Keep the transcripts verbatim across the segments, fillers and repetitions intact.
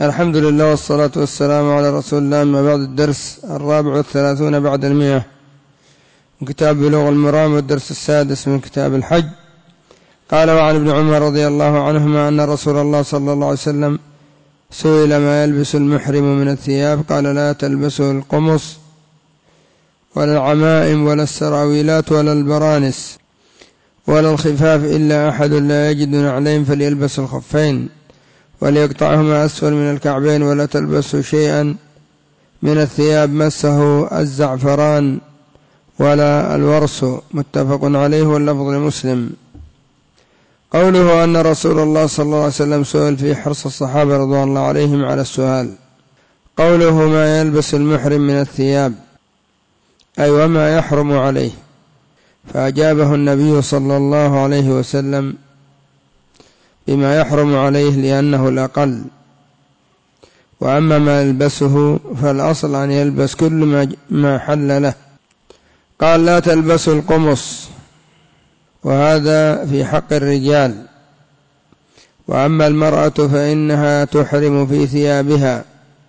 الحمد لله والصلاة والسلام على رسول الله. أما بعد، الدرس الرابع والثلاثون بعد المئة من كتاب بلوغ المرام، والدرس السادس من كتاب الحج. قال: وعن ابن عمر رضي الله عنهما أن رسول الله صلى الله عليه وسلم سئل ما يلبس المحرم من الثياب، قال: لا تلبسه القمص ولا العمائم ولا السراويلات ولا البرانس ولا الخفاف، إلا أحد لا يجد نعلين فليلبس الخفين وليقطعهما أسفل من الكعبين، ولا تلبسوا شيئا من الثياب مسه الزعفران ولا الورس. متفق عليه، واللفظ لمسلم. قوله أن رسول الله صلى الله عليه وسلم سئل في حرص الصحابة رضوان الله عليهم على السؤال. قوله ما يلبس المحرم من الثياب، أي وما يحرم عليه، فأجابه النبي صلى الله عليه وسلم بما يحرم عليه لأنه الأقل، وأما ما يلبسه فالأصل أن يلبس كل ما حل له. قال: لا تلبسوا القمص، وهذا في حق الرجال، وأما المرأة فإنها تحرم في ثيابها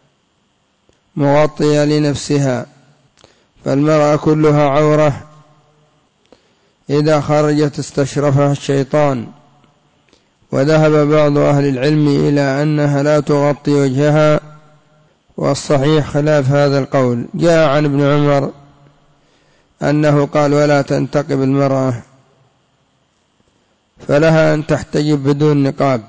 مغطية لنفسها، فالمرأة كلها عورة، إذا خرجت استشرفها الشيطان. وذهب بعض أهل العلم إلى أنها لا تغطي وجهها، والصحيح خلاف هذا القول. جاء عن ابن عمر أنه قال: ولا تنتقب المرأة، فلها أن تحتجب بدون نقاب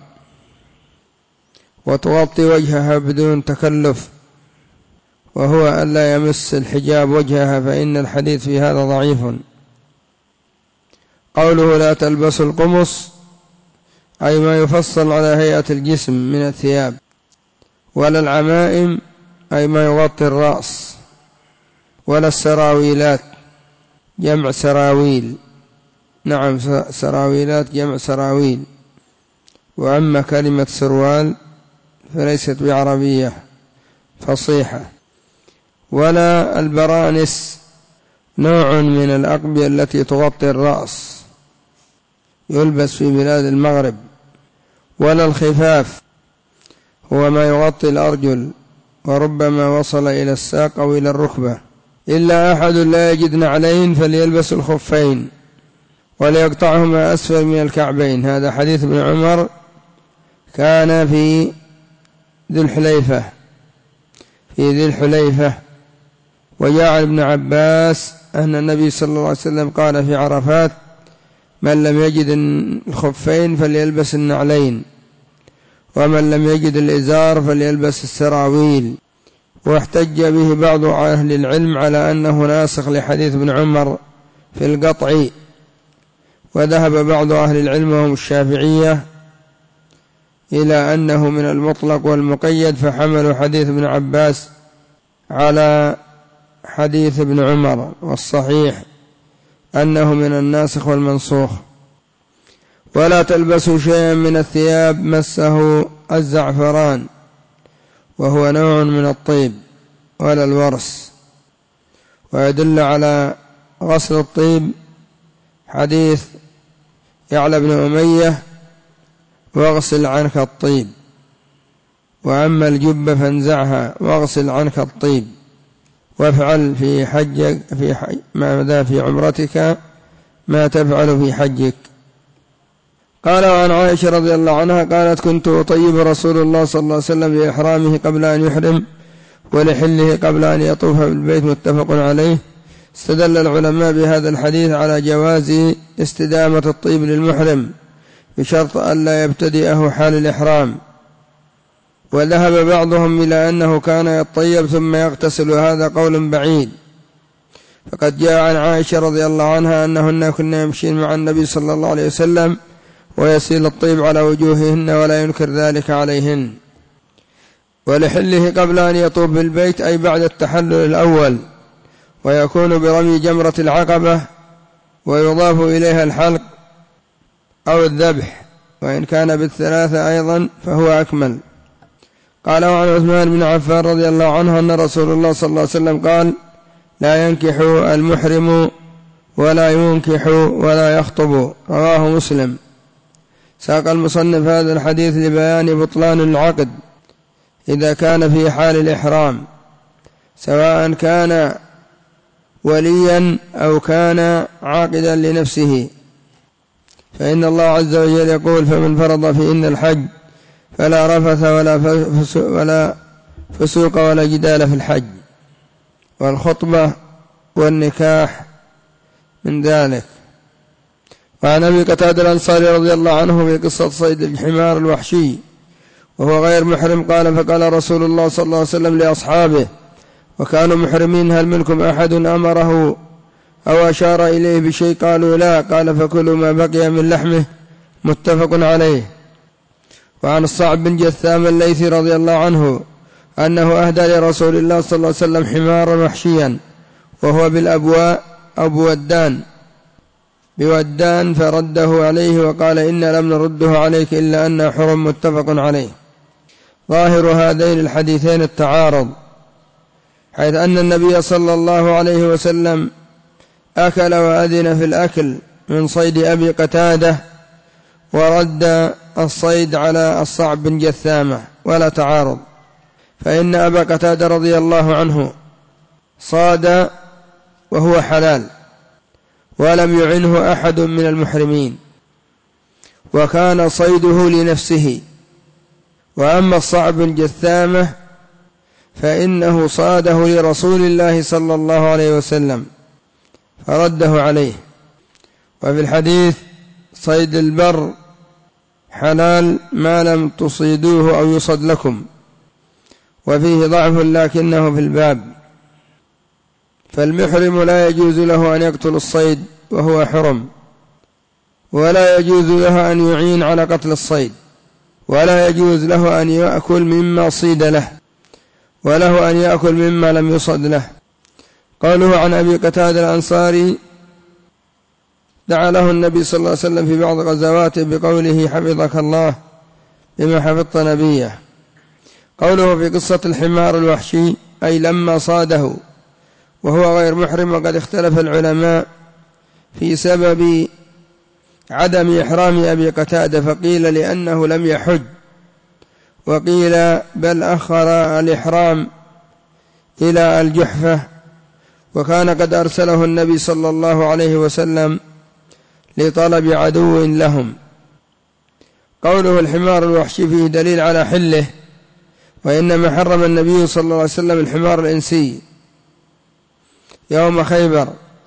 وتغطي وجهها بدون تكلف، وهو أن لا يمس الحجاب وجهها، فإن الحديث في هذا ضعيف. قوله لا تلبس القمص، أي ما يفصل على هيئة الجسم من الثياب، ولا العمائم، أي ما يغطي الرأس، ولا السراويلات، جمع سراويل. نعم، سراويلات جمع سراويل. وأما كلمة سروال فليست بعربية فصيحة. ولا البرانس، نوع من الأقبية التي تغطي الرأس، يلبس في بلاد المغرب. ولا الخفاف، هو ما يغطي الأرجل وربما وصل إلى الساق أو إلى الركبة. إلا أحد لا يجد نعلين فليلبس الخفين وليقطعهما أسفل من الكعبين. هذا حديث ابن عمر، كان في ذي الحليفة في ذي الحليفة وجاء عن ابن عباس أن النبي صلى الله عليه وسلم قال في عرفات: من لم يجد الخفين فليلبس النعلين، ومن لم يجد الإزار فليلبس السراويل. واحتج به بعض أهل العلم على أنه ناسخ لحديث ابن عمر في القطع. وذهب بعض أهل العلم وهم الشافعية إلى أنه من المطلق والمقيد، فحملوا حديث ابن عباس على حديث ابن عمر، والصحيح أنه من الناسخ والمنسوخ. ولا تلبسوا شيئا من الثياب مسه الزعفران، وهو نوع من الطيب، ولا الورس. ويدل على غسل الطيب حديث يعلى بن أمية: واغسل عنك الطيب، وأما الجبة فانزعها واغسل عنك الطيب، وافعل في حجك في حج ماذا في عمرتك ما تفعل في حجك. قال: وعن عائشة رضي الله عنها قالت: كنت أطيب رسول الله صلى الله عليه وسلم بإحرامه قبل أن يحرم ولحله قبل أن يطوف بالبيت. متفق عليه. استدل العلماء بهذا الحديث على جواز استدامة الطيب للمحرم بشرط أن لا يبتدئه حال الإحرام. وذهب بعضهم إلى أنه كان يطيب ثم يغتسل، وهذا قول بعيد، فقد جاء عن عائشة رضي الله عنها أنهن كنا يمشين مع النبي صلى الله عليه وسلم ويسيل الطيب على وجوههن ولا ينكر ذلك عليهن. ولحله قبل أن يطوف بالبيت، أي بعد التحلل الأول، ويكون برمي جمرة العقبة، ويضاف إليها الحلق أو الذبح، وإن كان بالثلاثة أيضا فهو أكمل. قال: وعن عثمان بن عفان رضي الله عنه أن رسول الله صلى الله عليه وسلم قال: لا ينكح المحرم ولا ينكح ولا يخطب. رواه مسلم. ساق المصنف هذا الحديث لبيان بطلان العقد إذا كان في حال الإحرام، سواء كان وليا أو كان عاقدا لنفسه، فإن الله عز وجل يقول: فمن فرض فيهن الحج فلا رفث ولا فسوق ولا جدال في الحج. والخطبة والنكاح من ذلك. وعن أبي قتادة الأنصاري رضي الله عنه في قصة صيد الحمار الوحشي وهو غير محرم قال: فقال رسول الله صلى الله عليه وسلم لأصحابه وكانوا محرمين: هل منكم أحد أمره أو أشار إليه بشيء؟ قالوا: لا. قال: فكلوا ما بقي من لحمه. متفق عليه. وعن الصعب بن جثام الليثي رضي الله عنه أنه أهدى لرسول الله صلى الله عليه وسلم حمارا وحشيا وهو بالأبواء أبو ودان بودان، فرده عليه وقال: إن لم نرده عليك إلا أنه حرم. متفق عليه. ظاهر هذين الحديثين التعارض، حيث أن النبي صلى الله عليه وسلم أكل وأذن في الأكل من صيد أبي قتادة، ورد الصيد على الصعب بن جثامة، ولا تعارض، فإن أبا قتادة رضي الله عنه صاد وهو حلال ولم يعنه أحد من المحرمين، وكان صيده لنفسه. وأما الصعب بن جثامة فإنه صاده لرسول الله صلى الله عليه وسلم فرده عليه. وفي الحديث: صيد البر حلال ما لم تصيدوه أو يصد لكم، وفيه ضعف لكنه في الباب. فالمحرم لا يجوز له أن يقتل الصيد وهو حرم، ولا يجوز له أن يعين على قتل الصيد، ولا يجوز له أن يأكل مما صيد له، وله أن يأكل مما لم يصد له. قوله عن أبي قتادة الأنصاري: دعا له النبي صلى الله عليه وسلم في بعض غزواته بقوله: حفظك الله بما حفظت نبيه. قوله في قصة الحمار الوحشي أي لما صاده وهو غير محرم. وقد اختلف العلماء في سبب عدم إحرام أبي قتادة، فقيل لأنه لم يحج، وقيل بل أخر الإحرام إلى الجحفة، وكان قد أرسله النبي صلى الله عليه وسلم لطلب عدو لهم. قوله الحمار الوحشي فيه دليل على حله، وإنما حرم النبي صلى الله عليه وسلم الحمار الإنسي يوم خيبر.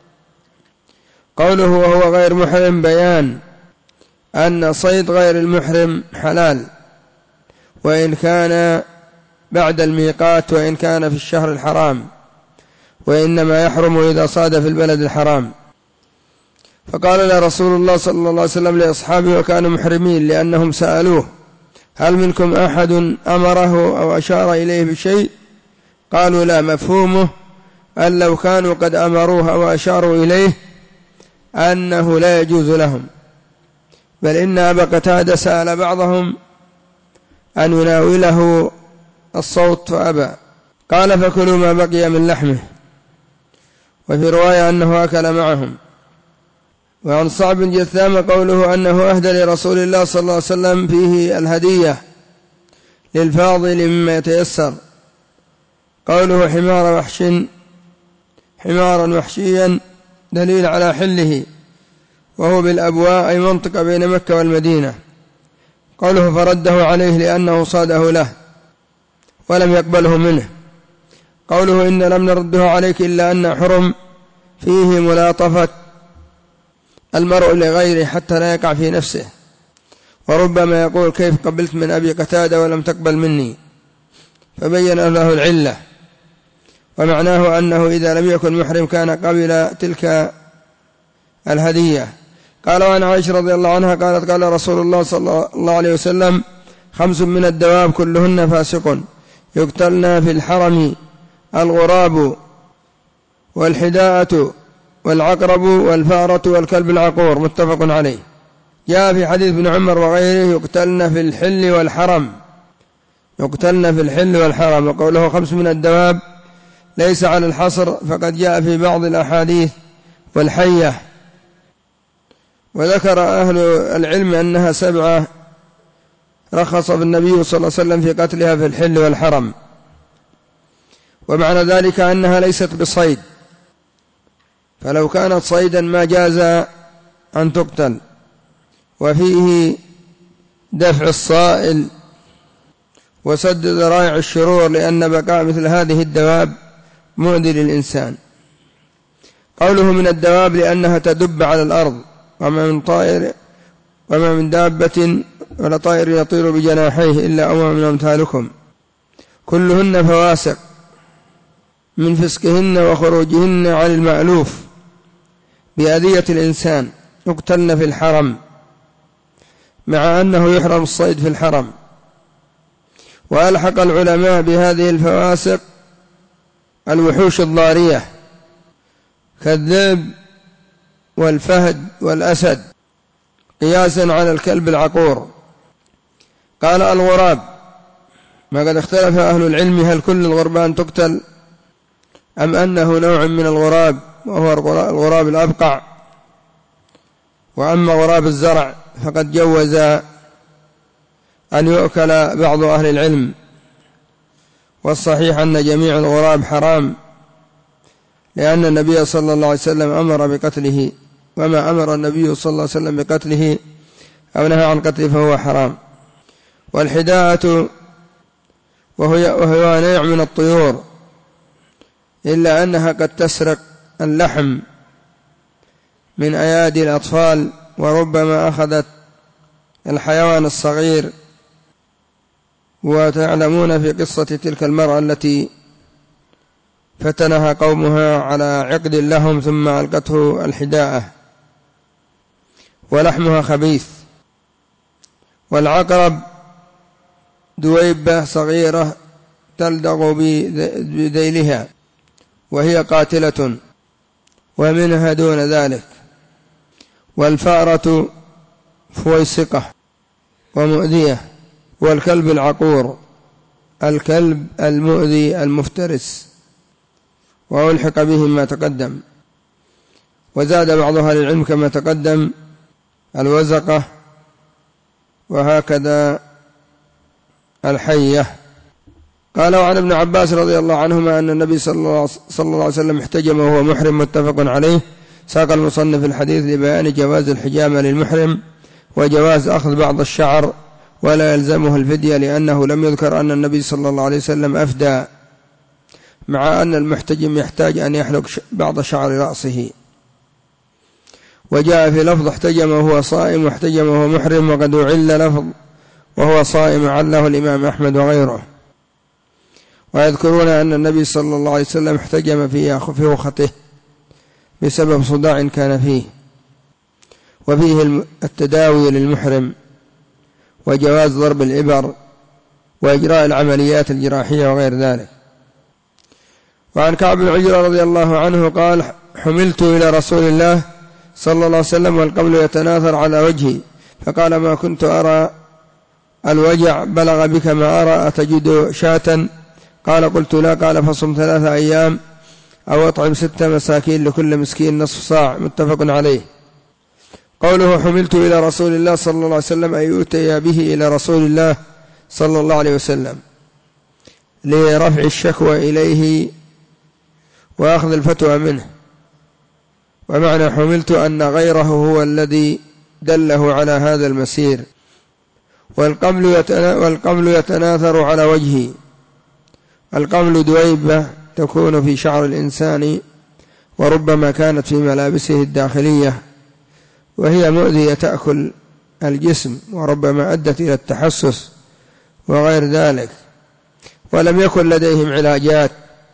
قوله وهو غير محرم بيان أن صيد غير المحرم حلال، وإن كان بعد الميقات، وإن كان في الشهر الحرام، وإنما يحرم إذا صاد في البلد الحرام. فقال له رسول الله صلى الله عليه وسلم لأصحابه وكانوا محرمين لأنهم سألوه: هل منكم أحد أمره أو أشار إليه بشيء؟ قالوا: لا. مفهومه أن لو كانوا قد أمروه أو أشاروا إليه أنه لا يجوز لهم، بل إن أبا قتادة سأل بعضهم أن يناوله الصوت فأبى. قال: فكلوا ما بقي من لحمه. وفي رواية أنه أكل معهم. وعن صعب بن جثام قوله أنه أهدى لرسول الله صلى الله عليه وسلم فيه الهدية للفاضل مما يتيسر. قوله حمار وحش حمارا وحشيا دليل على حله، وهو بالأبواء أي منطقة بين مكة والمدينة. قوله فرده عليه لأنه صاده له ولم يقبله منه. قوله إن لم نرده عليك إلا أن حرم فيه ملاطفة المرء لغيره حتى لا يقع في نفسه، وربما يقول: كيف قبلت من أبي قتادة ولم تقبل مني؟ فبين له العلة، ومعناه أنه إذا لم يكن محرم كان قبل تلك الهدية. قال: وعن عائشة رضي الله عنها قالت: قال رسول الله صلى الله عليه وسلم: خمس من الدواب كلهن فاسق يقتلن في الحرم: الغراب والحداءة والعقرب والفارة والكلب العقور. متفق عليه. جاء في حديث ابن عمر وغيره: يقتلن في الحل والحرم، يقتلن في الحل والحرم. وقوله خمس من الدواب ليس على الحصر، فقد جاء في بعض الأحاديث والحية. وذكر أهل العلم أنها سبعة رخص النبي صلى الله عليه وسلم في قتلها في الحل والحرم، ومعنى ذلك أنها ليست بصيد، فلو كانت صيدا ما جاز أن تقتل. وفيه دفع الصائل وسد ذرائع الشرور، لأن بقاء مثل هذه الدواب مؤذي للإنسان. قوله من الدواب لأنها تدب على الأرض، وما من طائر وما من دابة ولا طائر يطير بجناحيه إلا أمم أمثالكم كلهن فواسق من فسقهن وخروجهن عن المألوف بأذية الإنسان، يقتلن في الحرم، مع أنه يحرم الصيد في الحرم. وألحق العلماء بهذه الفواسق الوحوش الضارية كالذئب والفهد والأسد، قياسا على الكلب العقور. قال الغراب، ما قد اختلف أهل العلم هل كل الغربان تقتل أم أنه نوع من الغراب وهو الغراب الأبقع. وأما غراب الزرع فقد جوز أن يؤكل بعض أهل العلم، والصحيح أن جميع الغراب حرام، لأن النبي صلى الله عليه وسلم أمر بقتله، وما أمر النبي صلى الله عليه وسلم بقتله أو نهى عن قتله فهو حرام. والحداءة وهو, وهو نوع من الطيور، إلا أنها قد تسرق اللحم من أيادي الأطفال، وربما أخذت الحيوان الصغير. وتعلمون في قصة تلك المرأة التي فتنها قومها على عقد لهم ثم ألقته الحداءة، ولحمها خبيث. والعقرب دويبة صغيرة تلدغ بذيلها وهي قاتلة، ومنها دون ذلك. والفأرة فويسقة ومؤذية. والكلب العقور الكلب المؤذي المفترس، وألحق به ما تقدم. وزاد بعض أهل العلم كما تقدم الوزقة، وهكذا الحية. قال وعن ابن عباس رضي الله عنهما أن النبي صلى الله عليه وسلم احتجم وهو محرم، متفق عليه. ساق المصنف الحديث لبيان جواز الحجامة للمحرم وجواز أخذ بعض الشعر ولا يلزمه الفدية، لأنه لم يذكر أن النبي صلى الله عليه وسلم أفدى، مع أن المحتجم يحتاج أن يحلق بعض شعر رأسه. وجاء في لفظ احتجم وهو صائم واحتجم وهو محرم، وقد أعل لفظ وهو صائم عله الإمام أحمد وغيره. ويذكرون أن النبي صلى الله عليه وسلم احتجم في أخته بسبب صداع كان فيه. وفيه التداوي للمحرم وجواز ضرب الإبر وإجراء العمليات الجراحية وغير ذلك. وعن كعب بن عجرة رضي الله عنه قال حملت إلى رسول الله صلى الله عليه وسلم والقبل يتناثر على وجهي، فقال ما كنت أرى الوجع بلغ بك ما أرى، أتجد شاة؟ قال قلت لا. قال فصم ثلاثة أيام أو أطعم ستة مساكين لكل مسكين نصف صاع، متفق عليه. قوله حملت إلى رسول الله صلى الله عليه وسلم أي أوتي به إلى رسول الله صلى الله عليه وسلم لرفع الشكوى إليه وأخذ الفتوى منه. ومعنى حملت أن غيره هو الذي دله على هذا المسير. والقمل يتناثر على وجهه. القمل دويبة تكون في شعر الإنسان، وربما كانت في ملابسه الداخلية، وهي مؤذية تأكل الجسم، وربما أدت إلى التحسس وغير ذلك. ولم يكن لديهم علاجات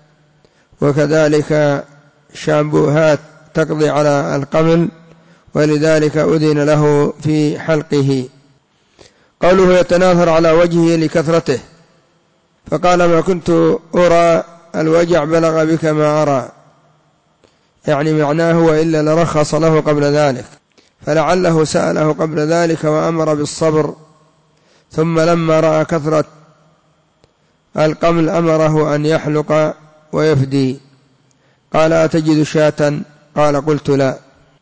وكذلك شامبوهات تقضي على القمل، ولذلك أذن له في حلقه. قوله يتناثر على وجهه لكثرته، فقال ما كنت أرى الوجع بلغ بك ما أرى، يعني معناه وإلا لرخص له قبل ذلك، فلعله سأله قبل ذلك وأمر بالصبر، ثم لما رأى كثرة القمل أمره أن يحلق ويفدي. قال أتجد شاة؟ قال قلت لا،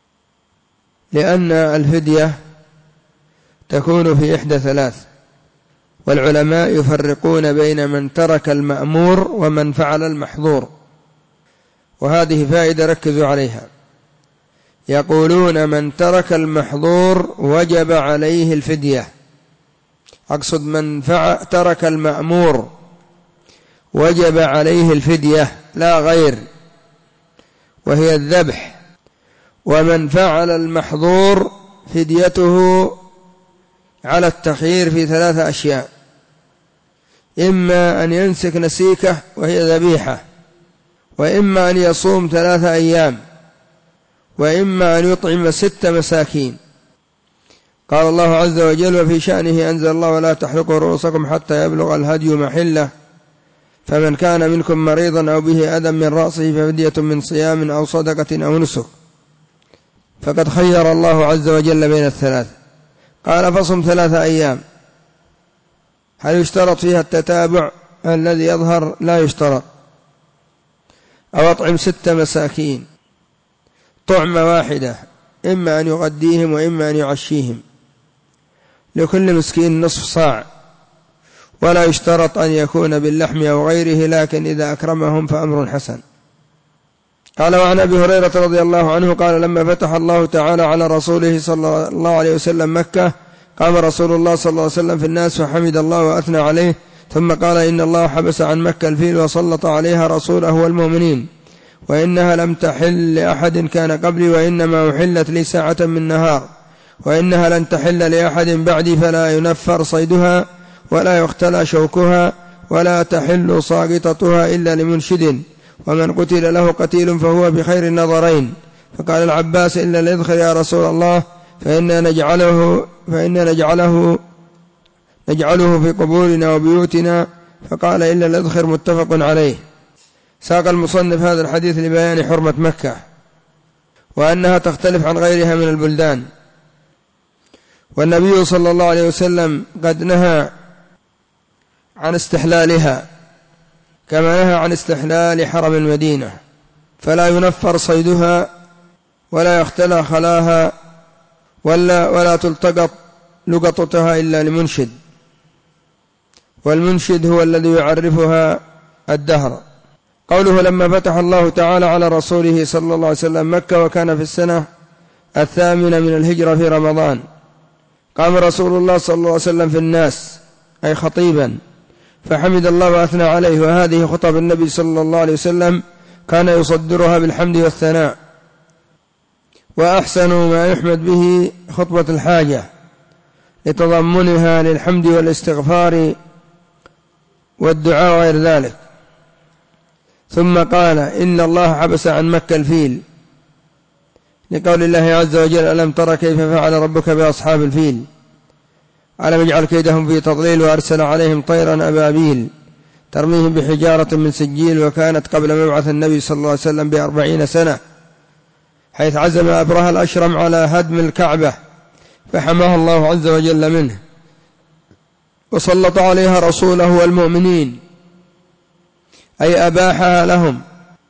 لأن الفدية تكون في إحدى ثلاث: والعلماء يفرقون بين من ترك المأمور ومن فعل المحظور، وهذه فائدة ركزوا عليها. يقولون من ترك المحظور وجب عليه الفدية، أقصد من ترك المأمور وجب عليه الفدية لا غير، وهي الذبح. ومن فعل المحظور فديته على التخيير في ثلاثة أشياء: إما أن ينسك نسيكة وهي ذبيحة، وإما أن يصوم ثلاثة أيام، وإما أن يطعم ست مساكين. قال الله عز وجل: وفي شأنه أنزل الله: ولا تحلقوا رؤوسكم حتى يبلغ الهدي محله، فمن كان منكم مريضا أو به أذى من رأسه ففدية من صيام أو صدقة أو نسك. فقد خير الله عز وجل بين الثلاث. قال: فصم ثلاثة أيام. هل يشترط فيها التتابع؟ الذي يظهر لا يشترط. أو أطعم ست مساكين، طعمة واحدة، إما أن يغديهم وإما أن يعشيهم، لكل مسكين نصف صاع، ولا يشترط أن يكون باللحم أو غيره، لكن إذا أكرمهم فأمر حسن. قال: وعن أبي هريرة رضي الله عنه قال: لما فتح الله تعالى على رسوله صلى الله عليه وسلم مكة، قام رسول الله صلى الله عليه وسلم في الناس فحمد الله وأثنى عليه، ثم قال: إن الله حبس عن مكة الفيل وسلط عليها رسوله والمؤمنين، وإنها لم تحل لأحد كان قبلي، وإنما أحلت لي ساعة من نهار، وإنها لن تحل لأحد بعدي، فلا ينفر صيدها ولا يختلى شوكها ولا تحل ساقطتها إلا لمنشد، ومن قتل له قتيل فهو بخير النظرين. فقال العباس: إلا الإذخر يا رسول الله، فإنا نجعله, فإنا نجعله, نجعله في قبورنا وبيوتنا. فقال: إلا الإذخر. متفق عليه. ساق المصنف هذا الحديث لبيان حرمة مكة، وأنها تختلف عن غيرها من البلدان، والنبي صلى الله عليه وسلم قد نهى عن استحلالها كما نهى عن استحلال حرم المدينة، فلا ينفر صيدها ولا يختلى خلاها ولا, ولا تلتقط لقطتها إلا لمنشد، والمنشد هو الذي يعرفها الدهر. قوله: لما فتح الله تعالى على رسوله صلى الله عليه وسلم مكة، وكان في السنة الثامنة من الهجرة في رمضان، قام رسول الله صلى الله عليه وسلم في الناس أي خطيبا، فحمد الله وأثنى عليه. وهذه خطب النبي صلى الله عليه وسلم كان يصدرها بالحمد والثناء، وأحسن ما يحمد به خطبة الحاجة لتضمنها للحمد والاستغفار والدعاء وغير ذلك. ثم قال: إن الله حبس عن مكة الفيل، لقول الله عز وجل: ألم تر كيف فعل ربك بأصحاب الفيل، ألم يجعل كيدهم في تضليل، وأرسل عليهم طيرا أبابيل ترميهم بحجارة من سجيل. وكانت قبل مبعث النبي صلى الله عليه وسلم بأربعين سنة، حيث عزم أبرهة الأشرم على هدم الكعبة فحماها الله عز وجل منه، وسلط عليها رسوله والمؤمنين، أي أباحها لهم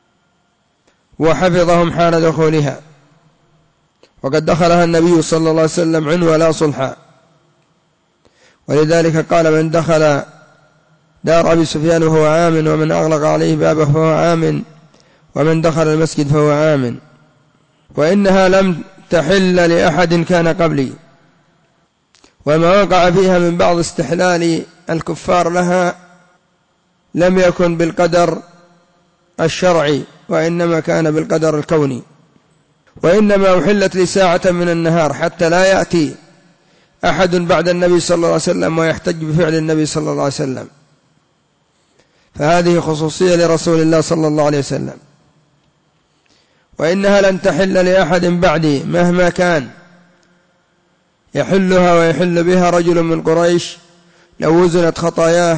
وحفظهم حال دخولها. وقد دخلها النبي صلى الله عليه وسلم عنوة لا صلحا، ولذلك قال: من دخل دار أبي سفيان فهو آمن، ومن أغلق عليه بابه فهو آمن، ومن دخل المسجد فهو آمن. وإنها لم تحل لأحد كان قبلي، وما وقع فيها من بعض استحلال الكفار لها لم يكن بالقدر الشرعي، وإنما كان بالقدر الكوني. وإنما أحلت لساعة من النهار، حتى لا يأتي أحد بعد النبي صلى الله عليه وسلم ويحتج بفعل النبي صلى الله عليه وسلم، فهذه خصوصية لرسول الله صلى الله عليه وسلم. وإنها لن تحل لأحد بعدي مهما كان، يحلها ويحل بها رجل من قريش لو وزنت خطاياه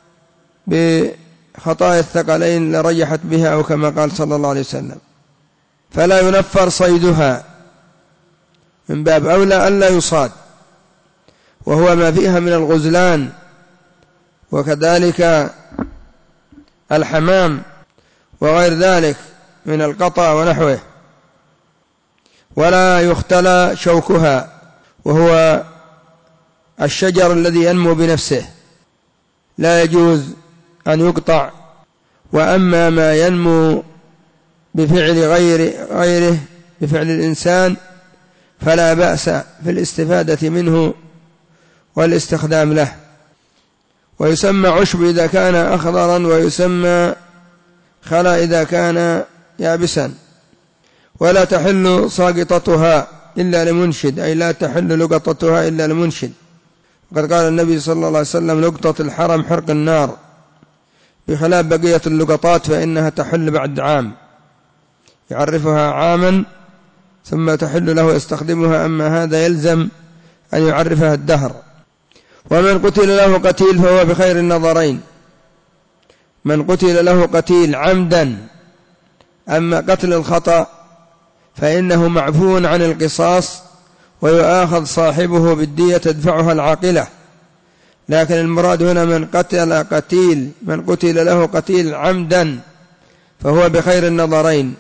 بخطايا الثقلين لرجحت بها، أو كما قال صلى الله عليه وسلم. فلا ينفر صيدها، من باب أولى ألا يصاد، وهو ما فيها من الغزلان، وكذلك الحمام وغير ذلك من القطع ونحوه. ولا يختلى شوكها، وهو الشجر الذي ينمو بنفسه، لا يجوز أن يقطع. وأما ما ينمو بفعل غير غيره بفعل الإنسان فلا بأس في الاستفادة منه والاستخدام له. ويسمى عشب إذا كان أخضرا، ويسمى خلا إذا كان يابسا. ولا تحل ساقطتها إلا لمنشد، أي لا تحل لقطتها إلا لمنشد. وقد قال النبي صلى الله عليه وسلم: لقطة الحرم حرق النار، بخلاف بقية اللقطات فإنها تحل بعد عام، يعرفها عاما ثم تحل له يستخدمها، أما هذا يلزم أن يعرفها الدهر. ومن قتل له قتيل فهو بخير النظرين. من قتل له قتيل عمدا، أما قتل الخطأ فإنه معفو عن القصاص ويؤاخذ صاحبه بالدية تدفعها العاقلة. لكن المراد هنا من قتل قتيل من قتل له قتيل عمدا فهو بخير النظرين،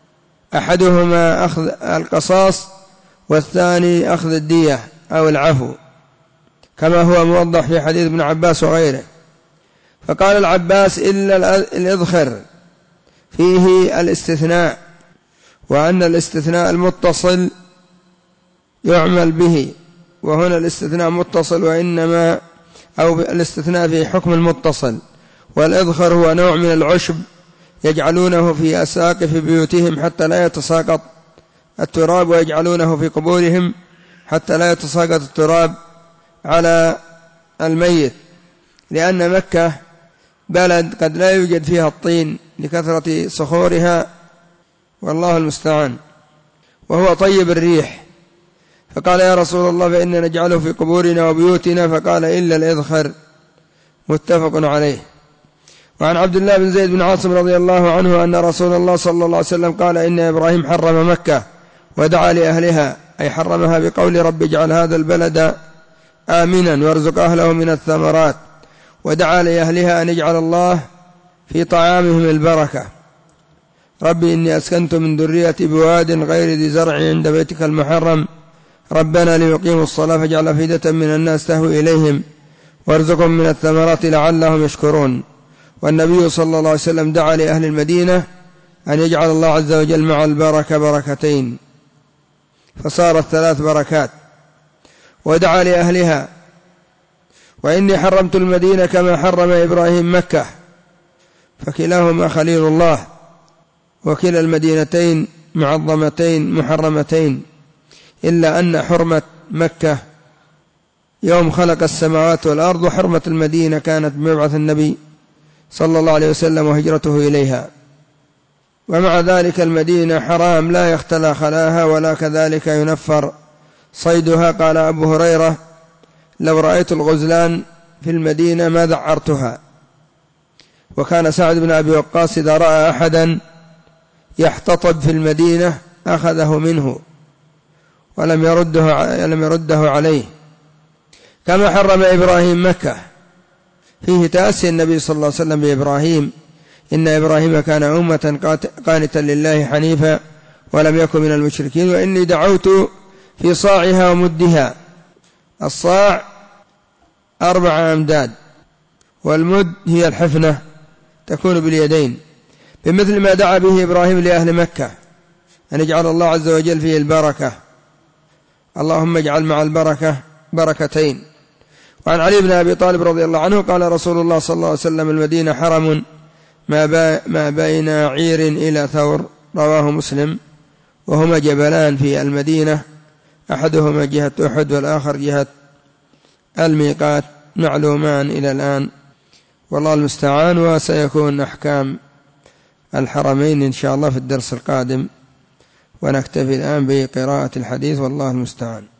أحدهما أخذ القصاص والثاني أخذ الدية أو العفو، كما هو موضح في حديث ابن عباس وغيره. فقال العباس: إلا الإذخر فيه الاستثناء، وأن الاستثناء المتصل يعمل به، وهنا الاستثناء متصل وإنما أو الاستثناء في حكم المتصل. والإذخر هو نوع من العشب يجعلونه في أساقف بيوتهم حتى لا يتساقط التراب، ويجعلونه في قبورهم حتى لا يتساقط التراب على الميت، لأن مكة بلد قد لا يوجد فيها الطين لكثرة صخورها، والله المستعان، وهو طيب الريح. فقال: يا رسول الله، فإننا نجعله في قبورنا وبيوتنا، فقال: إلا الإذخر، متفق عليه. وعن عبد الله بن زيد بن عاصم رضي الله عنه أن رسول الله صلى الله عليه وسلم قال: إن إبراهيم حرم مكة ودعا لأهلها، أي حرمها بقول: رب اجعل هذا البلد آمنا وارزق أهله من الثمرات، ودعا لأهلها أن يجعل الله في طعامهم البركة. ربي إني أسكنت من ذريتي بواد غير ذي زرع عند بيتك المحرم، ربنا ليقيموا الصلاة فاجعل أفئدة من الناس تهوي إليهم وارزقهم من الثمرات لعلهم يشكرون. والنبي صلى الله عليه وسلم دعا لأهل المدينة أن يجعل الله عز وجل مع البركة بركتين، فصارت ثلاث بركات. ودعا لأهلها: وإني حرمت المدينة كما حرم إبراهيم مكة، فكلاهما خليل الله، وكلا المدينتين معظمتين محرمتين، إلا أن حرمة مكة يوم خلق السماوات والأرض، وحرمة المدينة كانت بمبعث النبي صلى الله عليه وسلم وهجرته إليها. ومع ذلك المدينة حرام لا يختلى خلاها، ولا كذلك ينفر صيدها. قال أبو هريرة: لو رأيت الغزلان في المدينة ما ذعرتها. وكان سعد بن أبي وقاص إذا رأى أحدا يحتطب في المدينة أخذه منه ولم يرده, لم يرده عليه. كما حرم إبراهيم مكة، فيه تأسي النبي صلى الله عليه وسلم بإبراهيم: إن إبراهيم كان أمة قانتا لله حنيفا ولم يكن من المشركين، وإني دعوت في صاعها ومدها. الصاع أربع أمداد، والمد هي الحفنة تكون باليدين، بمثل ما دعا به إبراهيم لأهل مكة أن يجعل الله عز وجل فيه البركة. اللهم اجعل مع البركة بركتين. وعن علي بن أبي طالب رضي الله عنه قال رسول الله صلى الله عليه وسلم: المدينة حرم ما بين عير إلى ثور، رواه مسلم. وهما جبلان في المدينة، أحدهما جهة أحد والآخر جهة الميقات، معلومان إلى الآن، والله المستعان. وسيكون أحكام الحرمين إن شاء الله في الدرس القادم، ونكتفي الآن بقراءة الحديث، والله المستعان.